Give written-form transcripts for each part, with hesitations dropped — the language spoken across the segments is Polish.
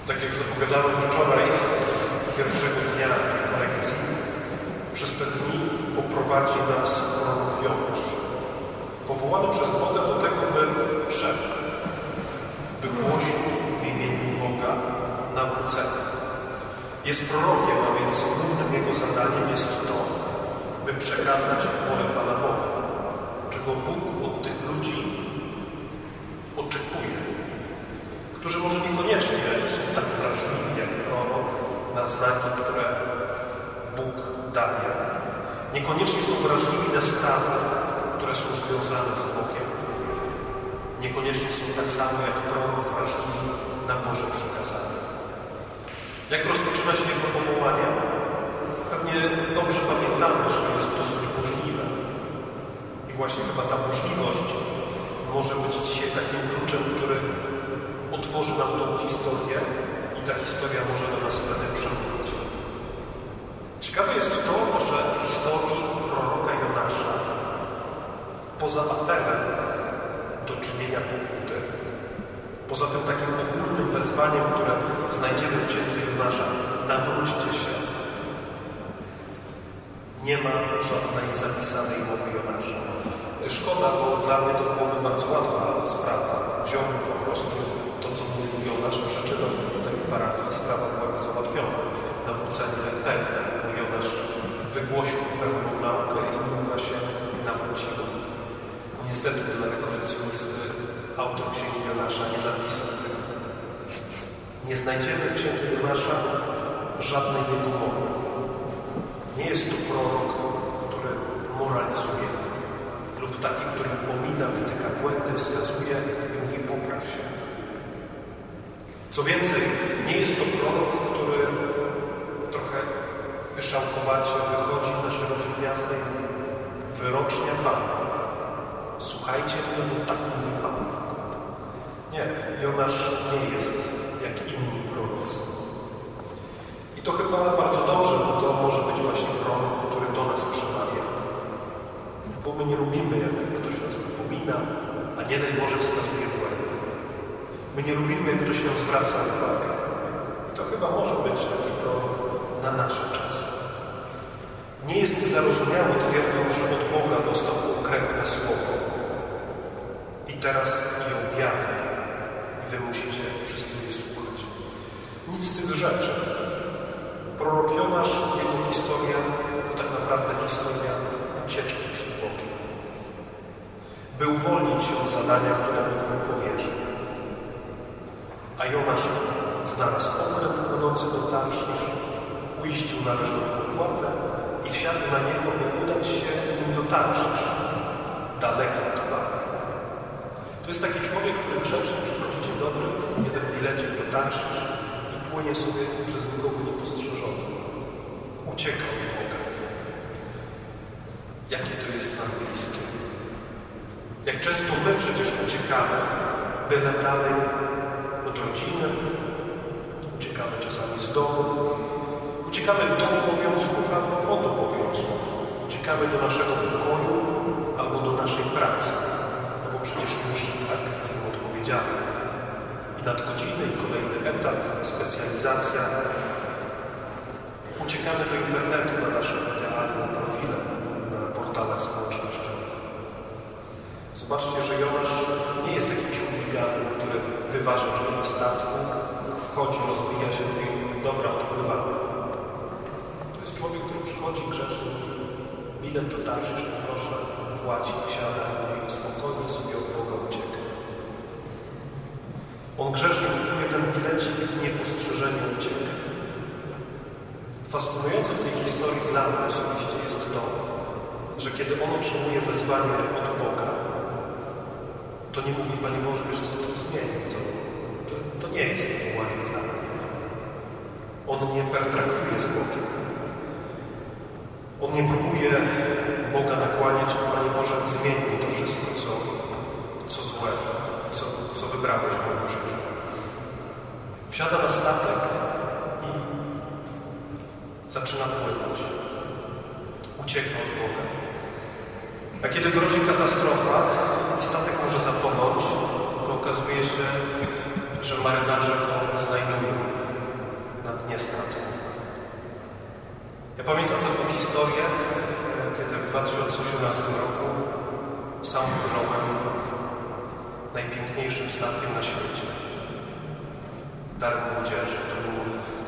Tak jak zapowiadałem wczoraj, pierwszego dnia lekcji, przez te dni poprowadzi nas prorok Jonasz, powołany przez Boga do tego, by szedł, by głosił w imieniu Boga nawrócenie. Jest prorokiem, a więc głównym jego zadaniem jest to, by przekazać wolę Pana Boga, czego Bóg od tych ludzi oczekuje, którzy może niekoniecznie są tak wrażliwi jak prorok na znaki, które Bóg daje. Niekoniecznie są wrażliwi na sprawy, które są związane z Bogiem. Niekoniecznie są tak samo jak prorok wrażliwi na Boże przykazania. Jak rozpoczyna się jego powołanie? Pewnie dobrze pamiętamy, że jest dosyć burzliwe. I właśnie chyba ta burzliwość może być dzisiaj takim kluczem, który otworzy nam tą historię i ta historia może do nas wtedy przemówić. Ciekawe jest to, że w historii proroka Jonasza, poza apelem do czynienia pokuty, poza tym takim ogólnym wezwaniem, które znajdziemy w księdze Jonasza, nawróćcie się, nie ma żadnej zapisanej mowy Jonasza. Szkoda, bo dla mnie to byłoby bardzo łatwa sprawa. Wziąłbym po prostu to, co mówił Jonasz, przeczytałbym tutaj w parafii, sprawa byłaby załatwiona. Nawrócenie pewne, bo Jonasz wygłosił pewną naukę i inni się nawrócili. No niestety dla rekolekcjonisty autor księgi Jonasza nie zapisał tego. Nie znajdziemy w księdze Jonasza żadnej jego mowy. Nie jest to prorok, który moralizuje, lub taki, który pomina, wytyka błędy, wskazuje i mówi popraw się. Co więcej, nie jest to prorok, który trochę pyszałkowacie wychodzi na środek miasta i mówi wyrocznia Pana. Słuchajcie mnie, bo tak mówi Pan. Nie, Jonasz nie jest jak inni prorocy. I to chyba bardzo dobrze, bo to może być właśnie prorok, który do nas przemawia. Bo my nie lubimy, jak ktoś nas napomina, a nie daj Boże wskazuje błędy. My nie lubimy, jak ktoś nam zwraca uwagę. I to chyba może być taki prorok na nasze czasy. Nie jest zarozumiały, twierdząc, że od Boga dostał konkretne słowo i teraz je objawi i wy musicie wszyscy je słuchać. Nic z tych rzeczy. Prorok Jonasz, jego historia to tak naprawdę historia ucieczki przed Bogiem. By uwolnić się od zadania, które Bóg mu powierzył. A Jonasz znalazł okręt płynący do Tarszysz, uiścił należną opłatę i wsiadł na niego, by udać się nim do Tarszysz, daleko od Pana. To jest taki człowiek, który grzecznie przychodzi, dzień dobry, jeden bilecik do Tarszysz i płynie sobie przez nikogo niepostrzeżony. Ucieka od Boga. Jakie to jest nam bliskie. Jak często my przecież uciekamy, byle dalej od rodziny, uciekamy czasami z domu, uciekamy do obowiązków albo od obowiązków, uciekamy do naszego pokoju albo do naszej pracy, no bo przecież muszę, tak, jestem odpowiedzialny. I nadgodziny, i kolejny etat, specjalizacja. Uciekamy do internetu na nasze idealne profile, na portalach społecznościowych. Zobaczcie, że Jonasz nie jest jakimś chuliganem, który wyważa drzwi do statku, wchodzi, rozbija się, mówi, dobra, odpływamy. To jest człowiek, który przychodzi grzecznie, bilet do Tarszysz, proszę, płaci, wsiada, mówi, spokojnie sobie od Boga ucieka. On grzecznie kupuje ten bilecik, niepostrzeżenie ucieka. Fascynujące w tej historii dla mnie osobiście jest to, że kiedy on otrzymuje wezwanie od Boga, to nie mówi, Panie Boże, wiesz co, to zmieni. To nie jest powołanie dla mnie. On nie pertraktuje z Bogiem. On nie próbuje Boga nakłaniać, Panie Boże, zmień mi to wszystko, co złe, co wybrałeś w moim życiu. Wsiada na statek i zaczyna płynąć. Ucieka od Boga. A kiedy grozi katastrofa i statek może zatonąć, to okazuje się, że marynarze go znajdują. na dnie statku. Ja pamiętam taką historię, kiedy w 2018 roku sam płynąłem najpiękniejszym statkiem na świecie. Darem Młodzieży. To był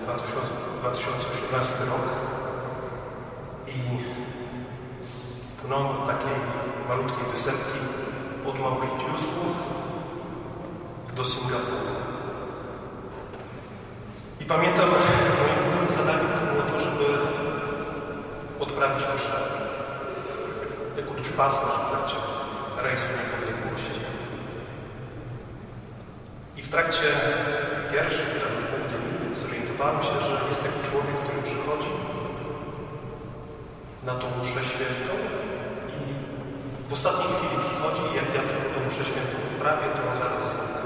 2018 rok i płynąłem od takiej malutkiej wysepki od Mauritiusu do Singapuru. I pamiętam, moim głównym zadaniem to było to, żeby odprawić mszę jako duszpasterz w trakcie rejsu niepodległości. I w trakcie pierwszych tam 2 dni zorientowałem się, że jest taki człowiek, który przychodzi na tą mszę świętą i w ostatniej chwili przychodzi i jak ja tylko tą mszę świętą odprawię, to on zaraz znika.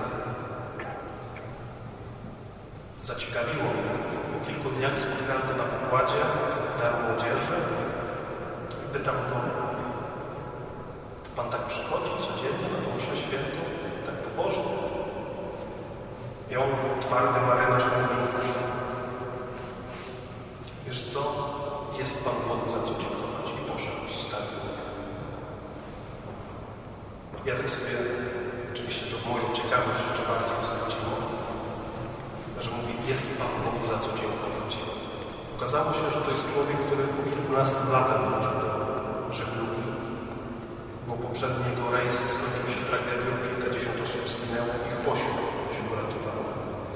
Zaciekawiło mnie. Po kilku dniach spotkałem go na pokładzie Daru Młodzieży i pytam go: Pan tak przychodzi codziennie na tą mszę świętą, tak pobożnie? I on, twardy marynarz, mówi: wiesz co, jest Pan Bogu za co dziękować. I poszedł, zostawił. Ja tak sobie, oczywiście to moją ciekawość jeszcze bardziej wzbudziło, że mówi: jest Pan Bogu za co dziękować. Okazało się, że to jest człowiek, który po kilkunastu latach wrócił do żeglugi, bo poprzedni jego rejs skończył się tragedią, kilkadziesiąt osób zginęło, ich 8 się uratowało.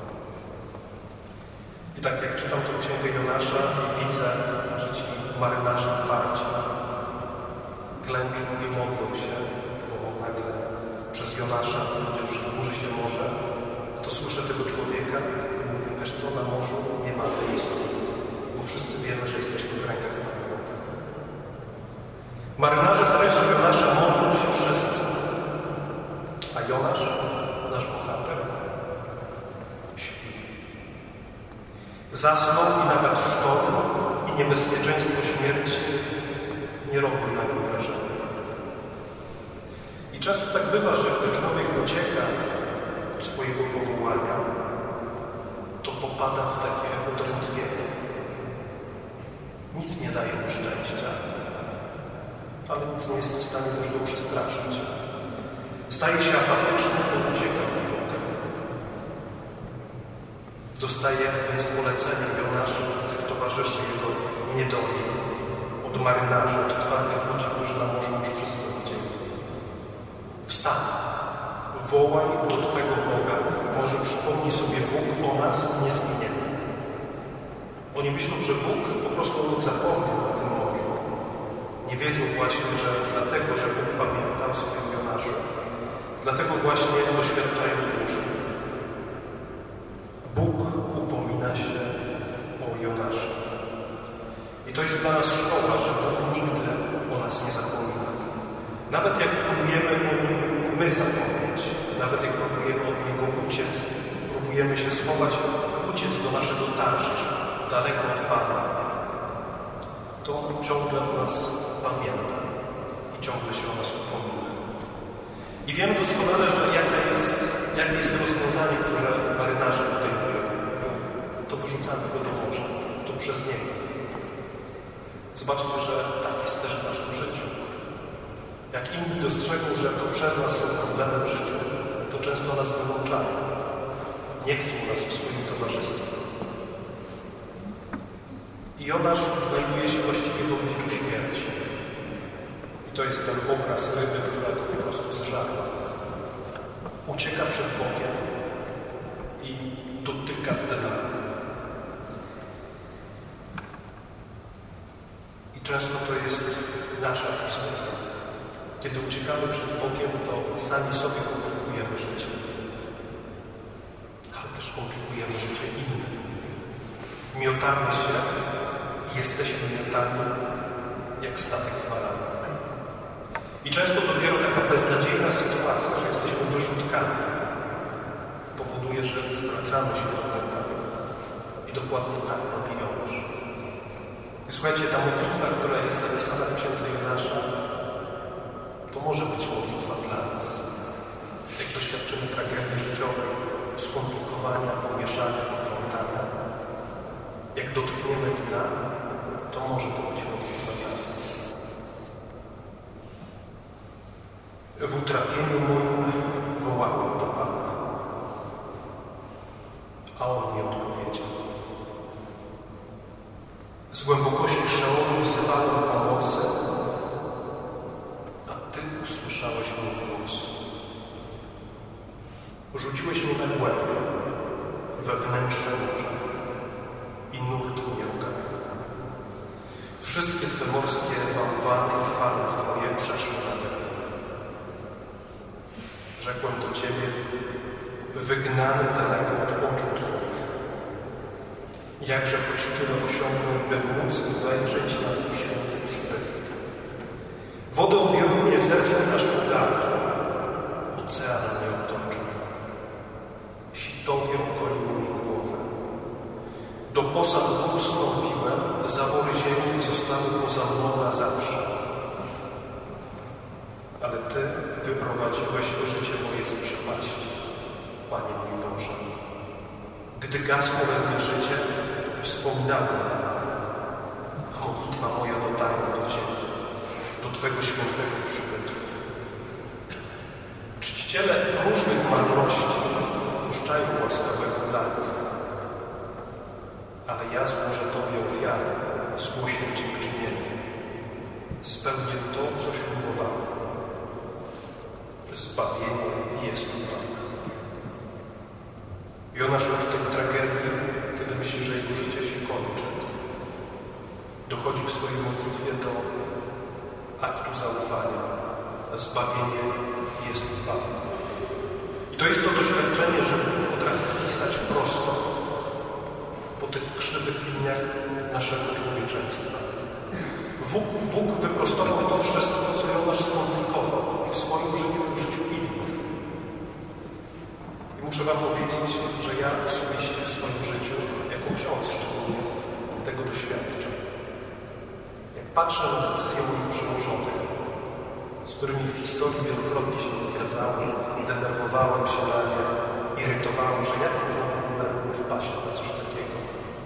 I tak jak czytam tę księgę Jonasza i widzę, że ci marynarze twardzi klęczą i modlą się, bo nagle przez Jonasza przecież burzy się morze, to słyszę tego człowieka i mówię: wiesz co, na morzu nie ma ateistów, bo wszyscy wiemy, że jesteśmy w rękach Pana Boga. Marynarze z rejsu Jonasza modlą się wszyscy, a Jonasz, nasz bohater, śpi. Zasnął i nawet sztorm i niebezpieczeństwo śmierci nie robią na nim wrażenia. I często tak bywa, że gdy człowiek ucieka od swojego powołania, to popada w takie odrętwienie. Nic nie daje mu szczęścia, ale nic nie jest w stanie też go przestraszyć. Staje się apatyczny, bo ucieka od Boga. Dostaje więc polecenia Jonasza, tych towarzyszy jego niedoli, od marynarzy, od twardych ludzi, którzy na morzu już wszystko widzieli. Wstań, wołaj do Twego Boga, może przypomni sobie Bóg o nas i nie zginiemy. Oni myślą, że Bóg po prostu zapomniał o tym morzu. Nie wiedzą właśnie, że dlatego, że Bóg pamięta o swoim Jonaszu, dlatego właśnie doświadczają burzy. Bóg upomina się o Jonasza. I to jest dla nas szkoła, że Bóg nigdy o nas nie zapomina. Nawet jak próbujemy o Nim my zapomnieć, nawet jak próbujemy od Niego uciec, próbujemy się schować, uciec do naszego Tarszysz, daleko od Pana, to On ciągle o nas pamięta i ciągle się o nas upomina. I wiemy doskonale, że jakie jest rozwiązanie, które marynarze podejmują. To wyrzucamy go do morza, to przez Niego. Zobaczcie, że tak jest też w naszym życiu. Jak inni dostrzegą, że to przez nas są problemy w życiu, to często nas wyłączają. Nie chcą nas w swoim towarzystwie. I Jonasz znajduje się właściwie w obliczu śmierci. I to jest ten obraz ryby, która go po prostu zżarła. Ucieka przed Bogiem i dotyka dna. I często to jest nasza historia. Kiedy uciekamy przed Bogiem, to sami sobie komplikujemy życie. Ale też komplikujemy życie innym. Miotamy się i jesteśmy miotani jak statek faraona. I często dopiero taka beznadziejna sytuacja, że jesteśmy wyrzutkami, powoduje, że zwracamy się do Boga. I dokładnie tak robi Jonasz. I słuchajcie, ta modlitwa, która jest zapisana w księdze Jonasza, to może być modlitwa dla nas. Jak doświadczymy tragedii życiowej, skomplikowania, pomieszania, poplątania, Jak dotkniemy dna, to może to być modlitwa dla nas. W utrapieniu moim wołałem do Pana, a On mi odpowiedział. Z głębokości przełomu wzywałem pomocy, a Ty usłyszałeś mój głos. Rzuciłeś mnie na głębię, we wnętrze morza i nurt mnie ogarnął. Wszystkie Twe morskie bałwany i fale Twoje przeszły nade mną. Rzekłem do Ciebie, wygnany daleko od oczu Twoich. Jakże choć tyle osiągnął, by móc wejrzeć na Twój święty przybytek. Wody objęły mnie zewsząd aż po gardło, ocean mnie otoczył. Sitowie okoliły mi głowę. Do posad gór stąpiłem, zawory ziemi zostały poza mną na zawsze. Ale Ty wyprowadziłeś życie moje z przepaści, Panie mój Boże. Gdy gasło we mnie życie, wspominałem na Pana, a modlitwa moja dotarła do Ciebie, do Twego świętego przybytku. Czciciele różnych marności puszczają łaskawego dla nich, ale ja złożę Tobie ofiarę, zgłoszę dziękczynienie. Spełnię to, co ślubowałem. Zbawienie jest u Pana. Jonasz od tej tragedii, kiedy myśli, że jego życie się kończy, dochodzi w swojej modlitwie do aktu zaufania. Zbawienie jest u Pana. I to jest to doświadczenie, że potrafi pisać prosto po tych krzywych liniach naszego człowieczeństwa. Bóg wyprostował to wszystko, co Jonasz skomplikował i w swoim życiu i w życiu innych. I muszę Wam powiedzieć, że ja osobiście w swoim życiu, jako ksiądz szczególnie, tego doświadczam. Jak patrzę na decyzje moich przełożonych, z którymi w historii wielokrotnie się nie zgadzałem, denerwowałem się na nie, irytowałem, że jak można było wpaść na coś takiego,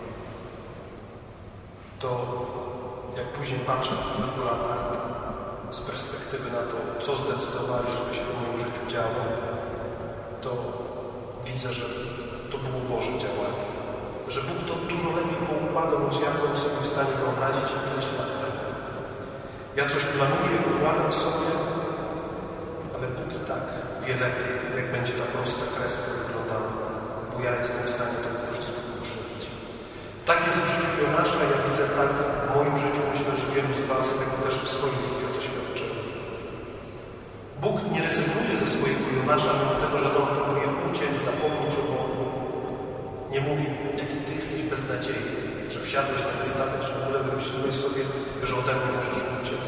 to jak później patrzę po kilku latach z perspektywy na to, co zdecydowali, żeby się w moim życiu działo, to widzę, że to było Boże działanie. Że Bóg to dużo lepiej poukładał, niż ja byłem sobie w stanie wyobrazić ileś lat temu. Ja coś planuję, układam sobie, ale Bóg i tak wie lepiej, jak będzie ta prosta kreska wyglądała, bo ja jestem w stanie tylko wszystko pokrzywić. Tak jest w życiu Jonasza, ja widzę tak w moim życiu, myślę, że wielu z Was tego też w swoim życiu doświadczyło. Bóg nie rezygnuje ze swojego Jonasza, mimo tego, że on próbuje uciec, zapomnieć o Bogu. Nie mówi, jaki Ty jesteś beznadziejny, że wsiadłeś na ten statek, że w ogóle wymyśliłeś sobie, że ode mnie możesz uciec.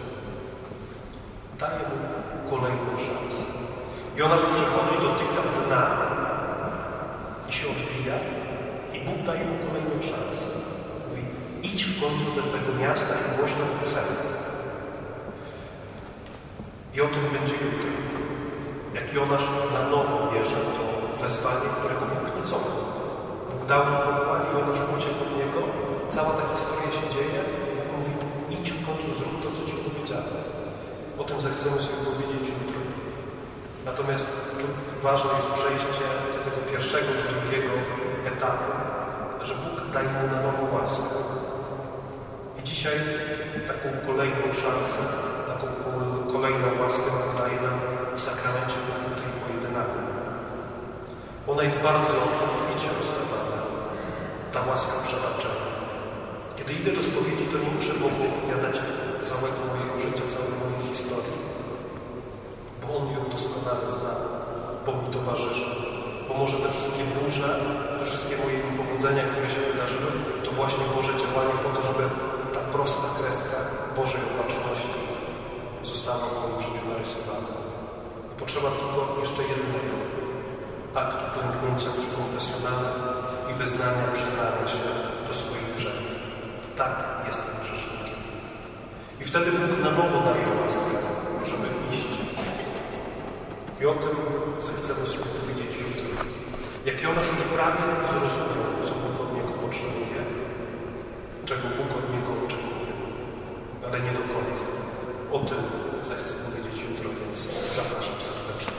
Daje mu kolejną szansę. Jonasz przychodzi, dotyka dna i się odbija i Bóg daje mu kolejną szansę. Mówi, idź w końcu do tego miasta i głośno wrócenie. I o tym będzie jutro. Jak Jonasz na nowo bierze to wezwanie, którego Bóg nie cofnął. Bóg dał mu powołanie, Jonasz uciekł od niego. Cała ta historia się dzieje. Bóg mówi, idź w końcu, zrób to, co Ci powiedziałem. O tym zechcemy sobie powiedzieć jutro. Natomiast tu ważne jest przejście z tego pierwszego do drugiego etapu, że Bóg daje mu na nową łaskę. I dzisiaj taką kolejną szansę, taką kolejną łaskę daje nam w sakramencie pokuty i pojedynku. Ona jest bardzo obficie rozdawana, ta łaska przebaczenia. Kiedy idę do spowiedzi, to nie muszę Bogu opowiadać całego mojego życia, całej mojej historii, bo On ją doskonale zna, bo mi towarzyszy. Bo może te wszystkie burze, te wszystkie moje niepowodzenia, które się wydarzyły, to właśnie Boże działanie po to, żeby ta prosta kreska Bożej opatrzności została w moim życiu narysowana. I potrzeba tylko jeszcze jednego aktu klęknięcia przy konfesjonale i wyznania, przyznania się do swoich grzechów. Tak, jestem grzesznikiem. I wtedy Bóg na nowo daje łaskę, żeby iść. I o tym zechcemy sobie powiedzieć jutro. Jak Jonasz już prawie zrozumiał, co Bóg od niego potrzebuje, czego Bóg od niego oczekuje, ale nie do końca. O tym zechcę powiedzieć jutro, więc zapraszam serdecznie.